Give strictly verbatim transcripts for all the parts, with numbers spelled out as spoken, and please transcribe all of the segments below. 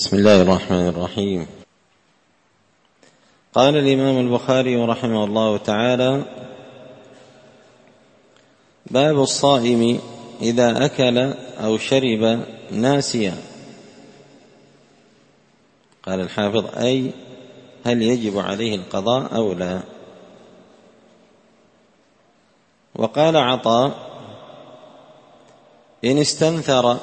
بسم الله الرحمن الرحيم. قال الإمام البخاري رحمه الله تعالى: باب الصائم إذا أكل أو شرب ناسيا. قال الحافظ: أي هل يجب عليه القضاء أو لا؟ وقال عطاء: إن استنثر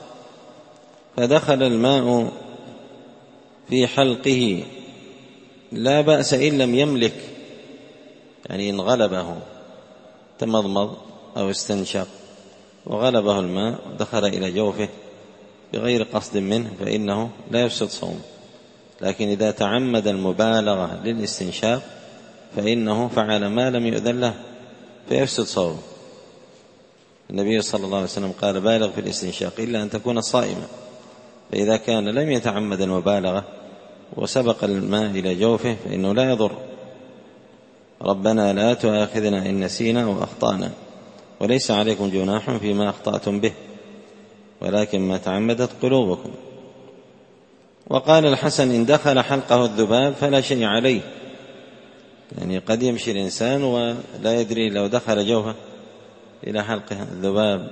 فدخل الماء في حلقه لا بأس إن لم يملك، يعني إن غلبه تمضمض أو استنشق وغلبه الماء ودخل إلى جوفه بغير قصد منه فإنه لا يفسد صومه، لكن إذا تعمد المبالغة للاستنشاق فإنه فعل ما لم يؤذن له فيفسد صومه. النبي صلى الله عليه وسلم قال: بالغ في الاستنشاق إلا أن تكون صائما، فإذا كان لم يتعمد المبالغة وسبق الماء إلى جوفه فإنه لا يضر. ربنا لا تؤاخذنا إن نسينا أو أخطأنا، وليس عليكم جناح فيما أخطأتم به ولكن ما تعمدت قلوبكم. وقال الحسن: إن دخل حلقه الذباب فلا شيء عليه، يعني قد يمشي الإنسان ولا يدري لو دخل جوفه إلى حلقه الذباب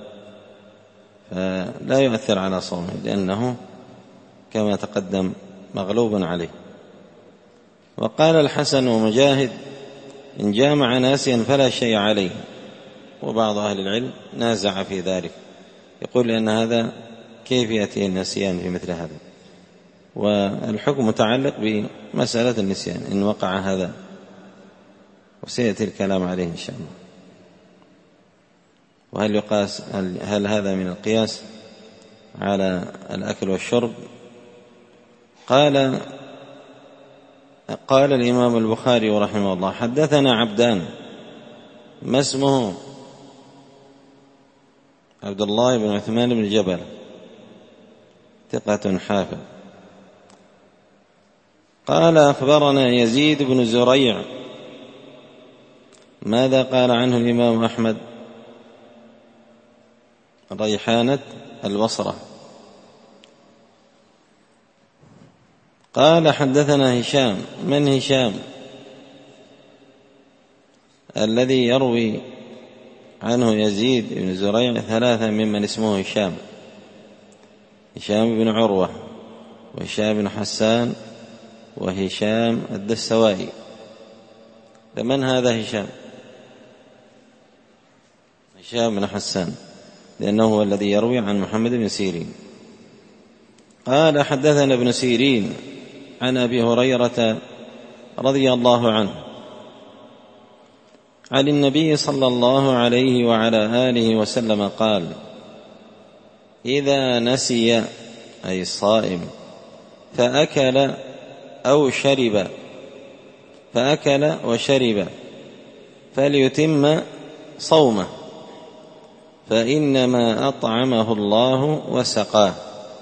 فلا يؤثر على صومه، لأنه كما تقدم مغلوب عليه. وقال الحسن ومجاهد: إن جامع ناسيا فلا شيء عليه. وبعض أهل العلم نازع في ذلك، يقول لأن هذا كيف يأتي النسيان في مثل هذا، والحكم متعلق بمسألة النسيان إن وقع هذا، وسيأتي الكلام عليه إن شاء الله. وهل يقاس هل هذا من القياس على الأكل والشرب؟ قال قال الإمام البخاري رحمه الله: حدثنا عبدان، ما اسمه؟ عبد الله بن عثمان بن جبل، ثقة حافظ. قال أخبرنا يزيد بن زريع. ماذا قال عنه الإمام أحمد؟ ريحانة البصرة. قال حدثنا هشام. من هشام؟ الذي يروي عنه يزيد بن زريع ثلاثة ممن اسمه هشام: هشام بن عروة، وهشام بن حسان، وهشام الدستوائي. فمن هذا هشام؟ هشام بن حسان، لأنه هو الذي يروي عن محمد بن سيرين. قال حدثنا ابن سيرين عن أبي هريرة رضي الله عنه عن النبي صلى الله عليه وعلى آله وسلم قال: إذا نسي، أي الصائم، فأكل أو شرب فأكل وشرب فليتم صومه، فإنما أطعمه الله وسقاه.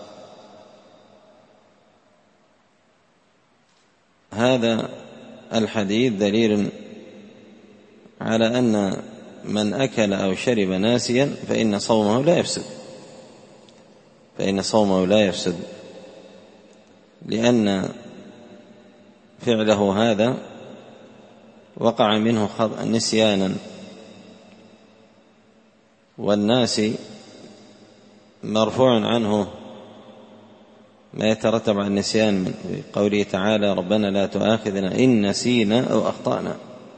هذا الحديث دليل على أن من أكل أو شرب ناسيا فإن صومه لا يفسد فإن صومه لا يفسد لأن فعله هذا وقع منه نسيانا، والناس مرفوع عنه ما يترتب عن النسيان من قوله تعالى: ربنا لا تؤاخذنا إن نسينا أو أخطأنا.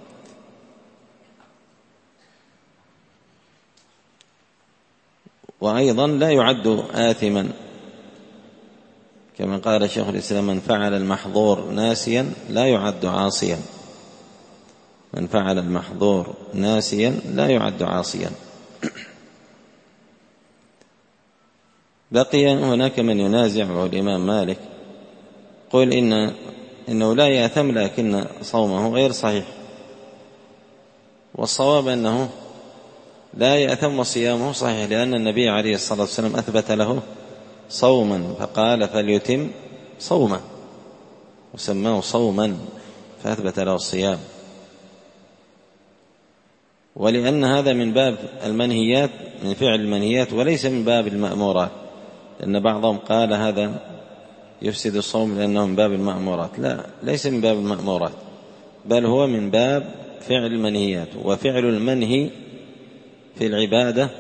وأيضا لا يعد آثما، كما قال شيخ الإسلام: من فعل المحظور ناسيا لا يعد عاصيا. من فعل المحظور ناسيا لا يعد عاصيا. بقي هناك من ينازع، وهو الإمام مالك، قل إن إنه لا يأثم لكن صومه غير صحيح، والصواب أنه لا يأثم وصيامه صحيح، لأن النبي عليه الصلاة والسلام أثبت له صوما فقال: فليتم صوما، وسماه صوما فأثبت له الصيام. ولأن هذا من باب المنهيات، من فعل المنهيات، وليس من باب المأمورات، لأن بعضهم قال هذا يفسد الصوم لأنه من باب المأمورات. لا، ليس من باب المأمورات، بل هو من باب فعل المنهيات، وفعل المنهي في العبادة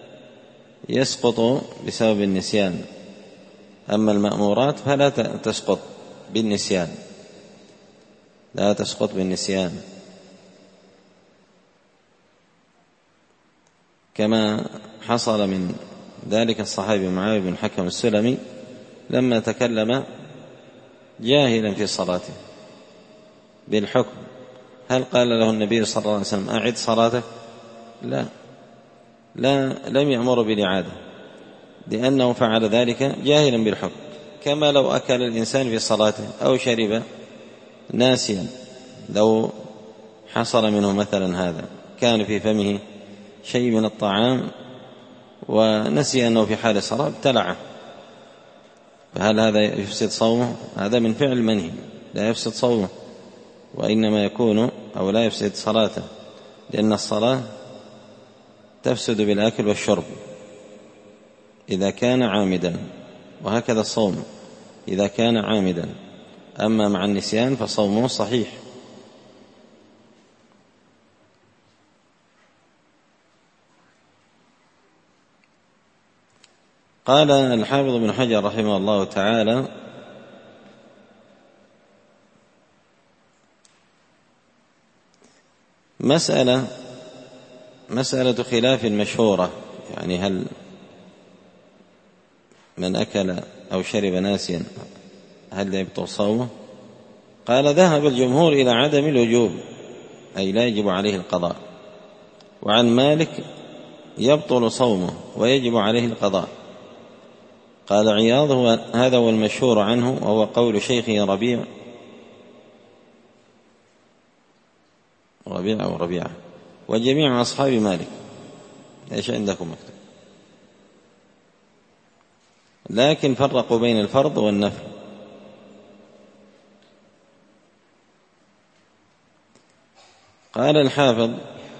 يسقط بسبب النسيان، أما المأمورات فلا تسقط بالنسيان، لا تسقط بالنسيان، كما حصل من ذلك الصحابي معاوية بن الحكم السلمي لما تكلم جاهلا في صلاته بالحكم، هل قال له النبي صلى الله عليه وسلم أعد صلاتك؟ لا لا لم يأمر بالإعادة، لأنه فعل ذلك جاهلا بالحكم، كما لو أكل الإنسان في صلاته أو شرب ناسيا، لو حصل منه مثلا هذا، كان في فمه شيء من الطعام ونسي أنه في حال الصلاة ابتلعه، فهل هذا يفسد صومه؟ هذا من فعل المنهي، لا يفسد صومه، وإنما يكون أو لا يفسد صلاته، لأن الصلاة تفسد بالأكل والشرب إذا كان عامدا، وهكذا الصوم إذا كان عامدا، أما مع النسيان فصومه صحيح. قال الحافظ بن حجر رحمه الله تعالى: مسألة مسألة خلاف مشهورة، يعني هل من أكل أو شرب ناسيا هل يبطل صومه؟ قال: ذهب الجمهور إلى عدم الوجوب، أي لا يجب عليه القضاء، وعن مالك يبطل صومه ويجب عليه القضاء. قال عياض: هذا هو المشهور عنه، وهو قول شيخه ربيع ربيع أو ربيعة وجميع أصحاب مالك. إيش عندكم مكتوب؟ لكن فرقوا بين الفرض والنفل. قال الحافظ: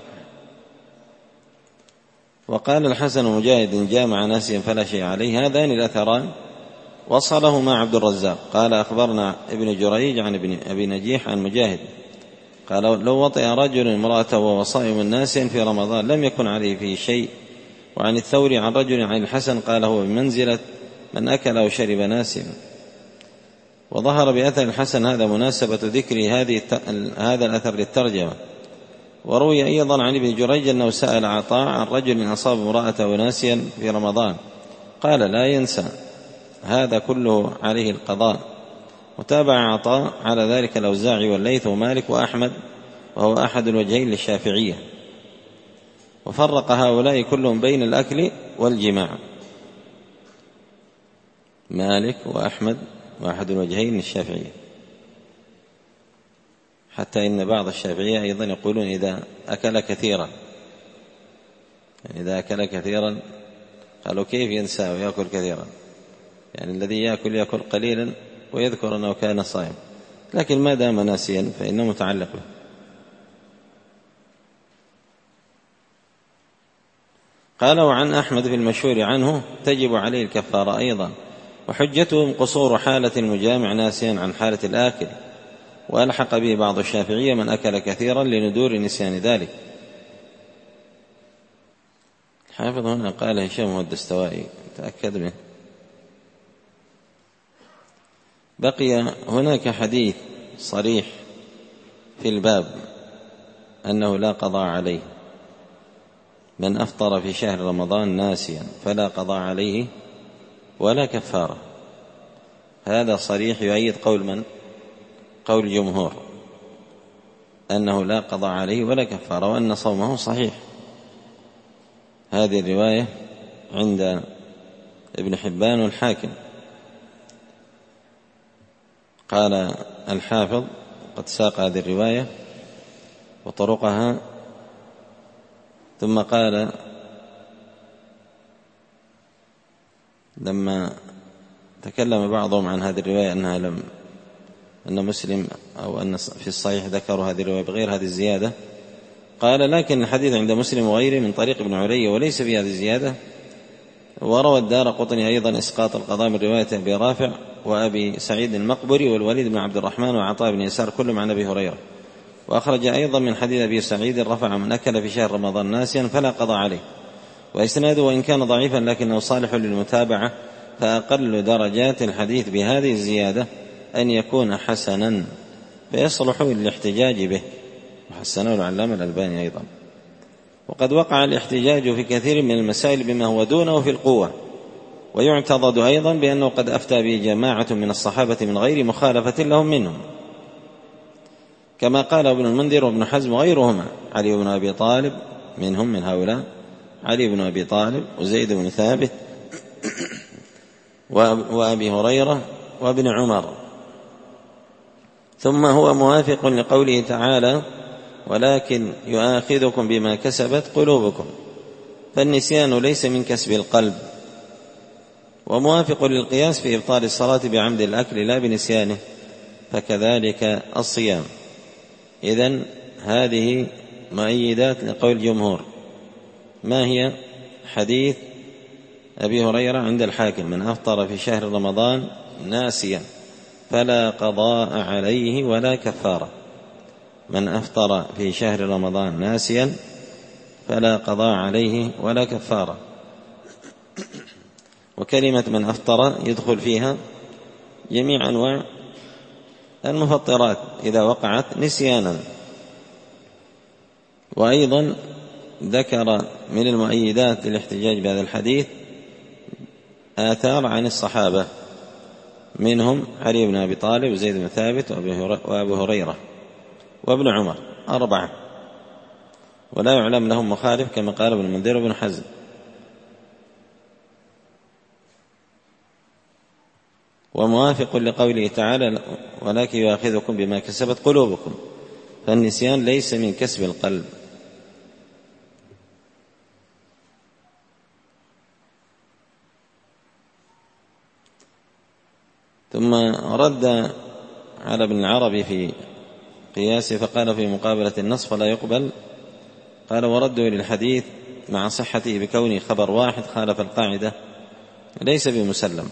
وقال الحسن مجاهد جامع ناسيا فلا شيء عليه، هذان الأثران وصلهما عبد الرزاق. قال: أخبرنا ابن جريج عن ابن أبي نجيح عن مجاهد قال: لو وطئ رجل امرأته وهو صائم ناسيا في رمضان لم يكن عليه فيه شيء. وعن الثوري عن رجل عن الحسن قال: هو بمنزلة من أكل أو شرب ناسيا. وظهر بأثر الحسن هذا مناسبة ذكر هذه هذا الأثر للترجمة. وروي أيضا عن ابن جريج أنه سأل عطاء عن رجل أصاب امرأته ناسيا في رمضان، قال: لا ينسى، هذا كله عليه القضاء. وتابع عطاء على ذلك الأوزاعي والليث ومالك وأحمد، وهو أحد الوجهين للشافعية. وفرق هؤلاء كلهم بين الأكل والجماع، مالك وأحمد وأحد الوجهين للشافعية، حتى إن بعض الشافعية أيضا يقولون إذا أكل كثيرا، يعني إذا أكل كثيرا قالوا كيف ينسى ويأكل كثيرا؟ يعني الذي يأكل يأكل قليلا ويذكر أنه كان صائم، لكن ما دام ناسيا فإنه متعلق به. قال: وعن أحمد في المشهور عنه تجب عليه الكفارة أيضا، وحجتهم قصور حالة المجامع ناسيا عن حالة الآكل. وألحق به بعض الشافعية من أكل كثيرا لندور نسيان ذلك. الحافظ هنا قال هشام هو الدستوائي، تأكد منه. بقي هناك حديث صريح في الباب أنه لا قضاء عليه، من أفطر في شهر رمضان ناسيا فلا قضاء عليه ولا كفارة. هذا صريح يؤيد قول من؟ قول الجمهور أنه لا قضاء عليه ولا كفارة، وأن صومه صحيح. هذه الرواية عند ابن حبان والحاكم. قال الحافظ: قد ساق هذه الرواية وطرقها، ثم قال لما تكلم بعضهم عن هذه الرواية أنها لم أن مسلم أو أن في الصحيح ذكروا هذه الرواية بغير هذه الزيادة، قال: لكن الحديث عند مسلم وغيره من طريق ابن علي وليس في هذه الزيادة. وروى الدارقطني أيضا إسقاط القضاء من رواية أبي رافع وأبي سعيد المقبري والوليد بن عبد الرحمن وعطاء بن يسار كلهم عن أبي هريرة. وأخرج أيضا من حديث أبي سعيد رفع من أكل في شهر رمضان ناسيا فلا قضى عليه، وإسناده وإن كان ضعيفا لكنه صالح للمتابعة، فأقل درجات الحديث بهذه الزيادة أن يكون حسنا فيصلح للاحتجاج به، وحسنه العلامة الألباني أيضا. وقد وقع الاحتجاج في كثير من المسائل بما هو دونه في القوة، ويعتضد أيضا بأنه قد أفتى به جماعة من الصحابة من غير مخالفة لهم منهم، كما قال ابن المنذر وابن حزم وغيرهما. علي بن أبي طالب منهم، من هؤلاء علي بن أبي طالب وزيد بن ثابت وأبي هريرة وابن عمر. ثم هو موافق لقوله تعالى: ولكن يؤاخذكم بما كسبت قلوبكم، فالنسيان ليس من كسب القلب. وموافق للقياس في إبطال الصلاة بعمد الأكل لا بنسيانه، فكذلك الصيام. إذن هذه مؤيدات لقول الجمهور. ما هي؟ حديث أبي هريرة عند الحاكم: من أفطر في شهر رمضان ناسيا فلا قضاء عليه ولا كفارة. من أفطر في شهر رمضان ناسيا فلا قضاء عليه ولا كفارة. وكلمة من أفطر يدخل فيها جميع أنواع المفطرات إذا وقعت نسيانا. وأيضا ذكر من المؤيدات للاحتجاج بهذا الحديث آثار عن الصحابة، منهم علي بن أبي طالب وزيد بن ثابت وأبو هريرة وابن عمر، أربعة، ولا يعلم لهم مخالف كما قال ابن المنذر وابن حزم. وموافق لقوله تعالى: ولكن يؤاخذكم بما كسبت قلوبكم، فالنسيان ليس من كسب القلب. ثم رد على ابن العربي في قياسه فقال في مقابلة النص فلا يقبل، قال: ورده للحديث مع صحته بكونه خبر واحد خالف القاعدة ليس بمسلم،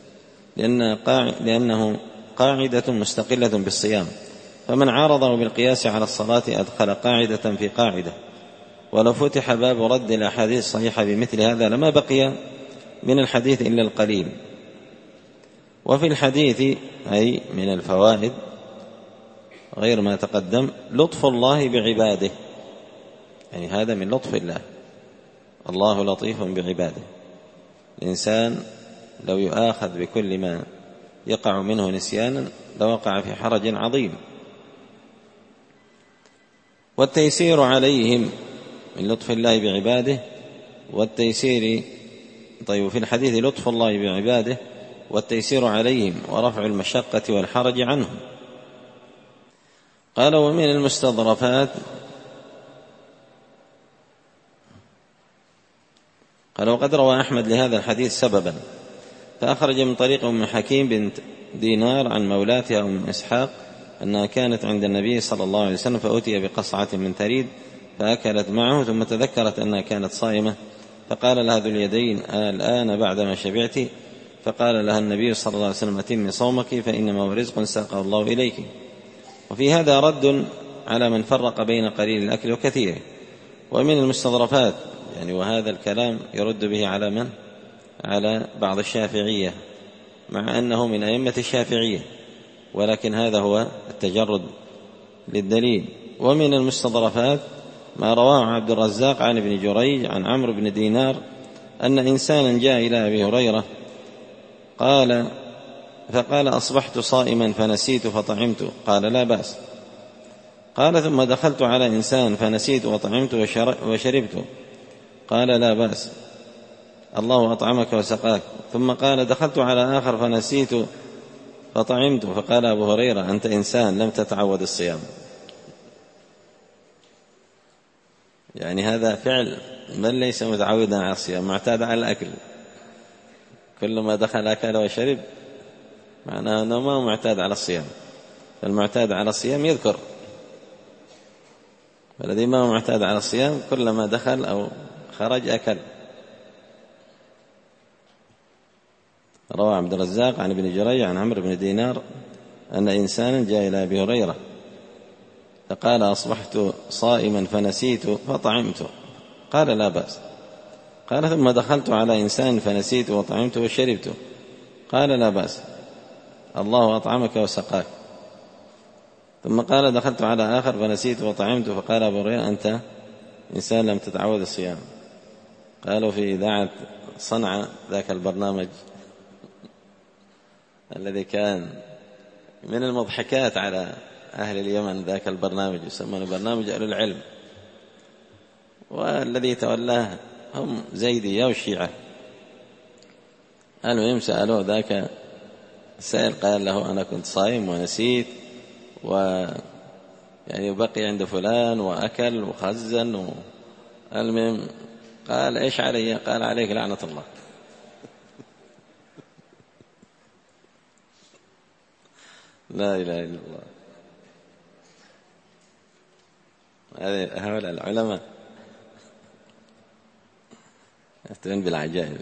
لأنه قاعدة مستقلة بالصيام، فمن عارضه بالقياس على الصلاة أدخل قاعدة في قاعدة. ولو فتح باب رد الأحاديث الصحيحة بمثل هذا لما بقي من الحديث إلا القليل. وفي الحديث أي من الفوائد غير ما تقدم لطف الله بعباده، يعني هذا من لطف الله، الله لطيف بعباده. الإنسان لو يؤاخذ بكل ما يقع منه نسيانا لوقع في حرج عظيم. والتيسير عليهم من لطف الله بعباده، والتيسير طيب في الحديث لطف الله بعباده والتيسير عليهم ورفع المشقة والحرج عنهم. قال: ومن المستظرفات قال: وقد روى أحمد لهذا الحديث سببا، فأخرج من طريق أم حكيم بنت دينار عن مولاتها أم إسحاق أنها كانت عند النبي صلى الله عليه وسلم فأتي بقصعة من ثريد فأكلت معه، ثم تذكرت أنها كانت صائمة فقال لها ذو اليدين: الآن بعدما شبعت؟ فقال لها النبي صلى الله عليه وسلم: أتمي صومك فإنما هو رزق ساقه الله إليك. وفي هذا رد على من فرق بين قليل الأكل وكثيره. ومن المستظرفات يعني وهذا الكلام يرد به على من؟ على بعض الشافعية، مع أنه من أئمة الشافعية، ولكن هذا هو التجرد للدليل. ومن المستظرفات ما رواه عبد الرزاق عن ابن جريج عن عمرو بن دينار أن إنسانا جاء إلى أبي هريرة قال فقال: أصبحت صائما فنسيت فطعمت. قال: لا بأس. قال: ثم دخلت على إنسان فنسيت وطعمت وشربت. قال: لا بأس، الله أطعمك وسقاك. ثم قال: دخلت على آخر فنسيت فطعمت. فقال أبو هريرة: أنت إنسان لم تتعود الصيام. يعني هذا فعل من ليس متعودا على الصيام، معتاد على الأكل، كلما دخل أكل وشرب، معناه أنه ما معتاد على الصيام. فالمعتاد على الصيام يذكر، والذي ما معتاد على الصيام كلما دخل أو خرج أكل. روى عبد الرزاق عن ابن جريج عن عمرو بن دينار أن إنسانا جاء إلى أبي هريرة فقال أصبحت صائما فنسيت فطعمت، قال لا بأس. قال ثم دخلت على إنسان فنسيت وطعمت وشربت، قال لا بأس، الله أطعمك وسقاك. ثم قال دخلت على آخر فنسيت وطعمت، فقال أبو هريرة أنت إنسان لم تتعود الصيام. قالوا في إذاعة صنعاء ذاك البرنامج الذي كان من المضحكات على أهل اليمن، ذاك البرنامج يسمونه برنامج أهل العلم، والذي تولاه هم زيدية والشيعة. المهم سألوه ذاك السائل قال له أنا كنت صائم ونسيت و يعني بقي عند فلان وأكل وخزن و... المهم قال إيش علي؟ قال عليك لعنة الله. لا إله إلا الله. هؤلاء العلماء يفتون بالعجائب.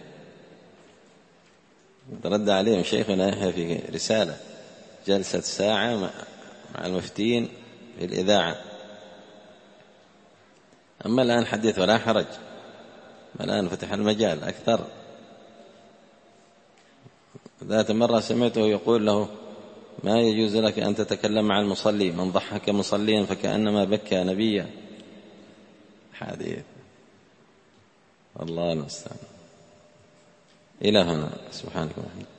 رد عليهم شيخنا يحيى في رسالة جلسة ساعة مع المفتين في الإذاعة. أما الآن حديث ولا حرج، الآن فتح المجال أكثر. ذات مرة سمعته يقول له ما يجوز لك أن تتكلم مع المصلي، من ضحك مصليا فكأنما بكى نبيا. حديث الله المستعان. إلى هنا سبحانك.